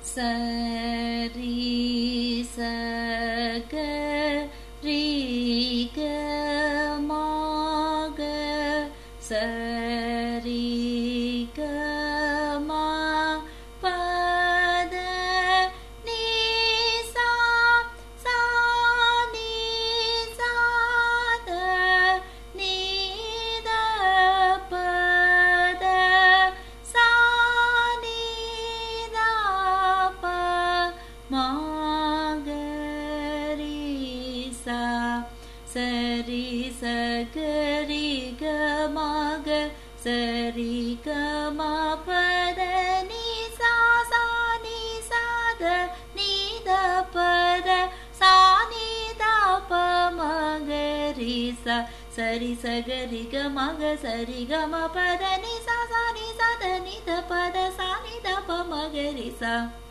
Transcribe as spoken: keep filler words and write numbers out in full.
சரி சக ரீக மாக சரி கமா பத நீசா சானி சாத நீத பத சானி தாப மாகரிசா சரி சகரி கமாக சரி கமா பத நீசா சானி சாத நீத பத சானி தாப மகரிசா சரி சகரி கமாக சரி கமா பத நீசா சானி சாத நீத பத சானி தாப மகரிசா.